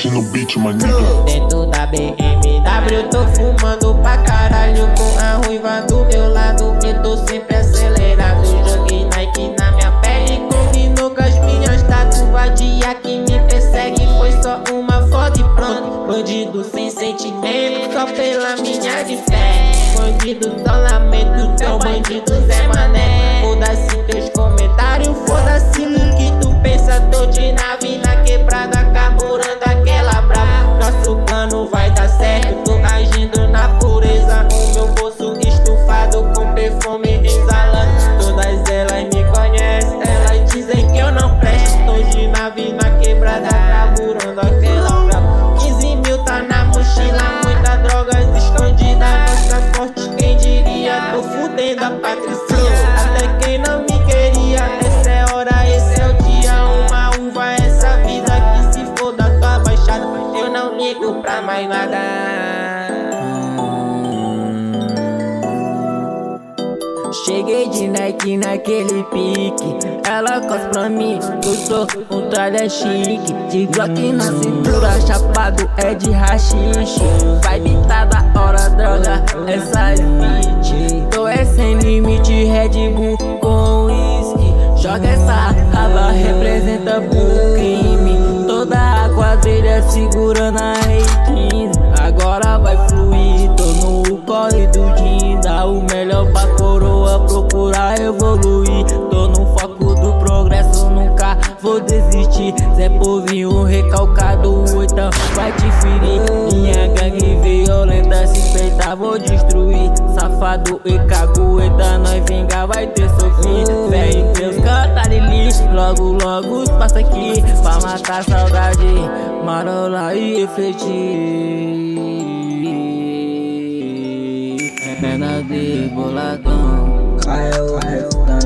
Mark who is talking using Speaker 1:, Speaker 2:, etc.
Speaker 1: Mexe no beat, maninho.
Speaker 2: Dentro da BMW tô fumando pra caralho, com a ruiva do meu lado, eu tô sempre acelerado. Joguei Nike na minha pele, combinou com as minhas tatuagens. Dia que me persegue foi só uma foto e pronto. Bandido sem sentimento, só pela minha de fé. Bandido só lamento, teu bandido Zé Mané. Foda-se teus comentários, foda-se no que tu pensa. Tô de nave na quebrada, carburando aquela brava. Nosso plano vai dar certo, tô agindo na pureza. O meu bolso estufado com perfume exalando. Todas elas me conhecem, elas dizem que eu não presto. Tô de nave na quebrada, carburando aquela brava. 15 mil tá na mochila, muita droga escondida. Nossa sorte, quem diria, tô fudendo a patricinha. Até quem não me queria, essa é a hora, esse é o dia. Uma uva, essa vida que se for da tua baixada. Eu não ligo pra mais nada. Cheguei de Nike naquele pique, ela cospe pra mim, eu sou um tralha chique. De Glock na cintura, chapado é de rachixe. Vibe tá da hora, droga, essa é fit. Tô é sem limite, Red Bull com whisky. Joga essa raba, representa pro crime. Toda a quadrilha segurando a R15. Agora vai fluir, tô no corre do Dinda. O melhor pra coroa, procurar evoluir. Tô no foco do progresso, nunca vou desistir. Zé Povinho recalcado, oitão vai te ferir. Minha gangue violenta, se peitar vou destruir. Safado e cagueta, nós vingar vai ter sofrido. Fé em Deus, canta Lili, logo logo passa aqui pra matar a saudade, marola e refletir. É nada de boladão, caiu,